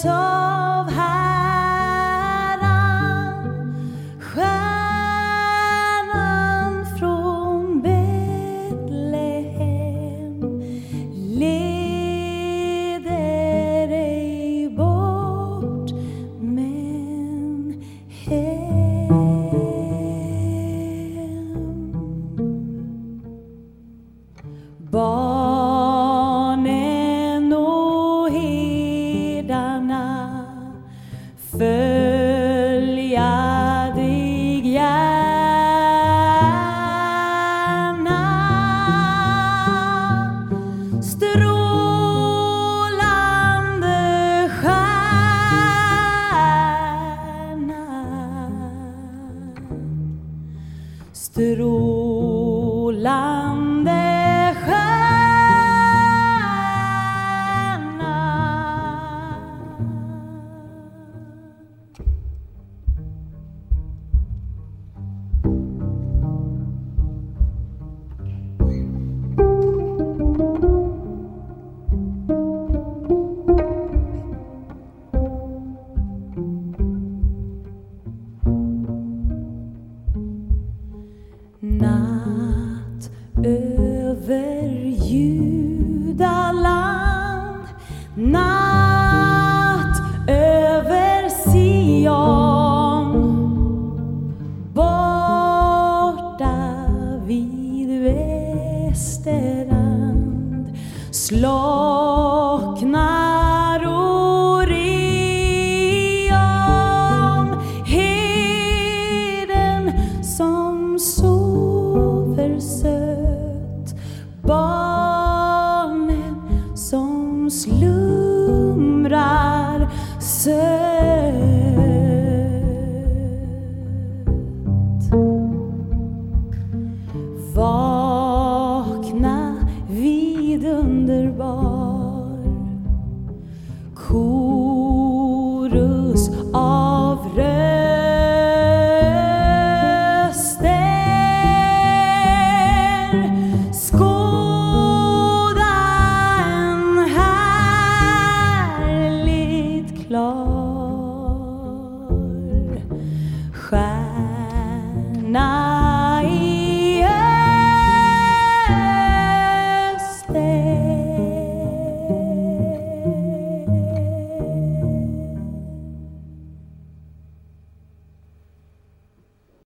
föds av Herren, stjärnan från Betlehem leder ej bort men hem. Barnen och herdarna följa dig gärna. Strålande stjärna, strålande natt över Judaland, natt över Sion, borta vid Västerland slocknar Orion, herden som sover sött, barnen som slumrar sött. Vakna vid underbar korus av röster, skåda en härligt klar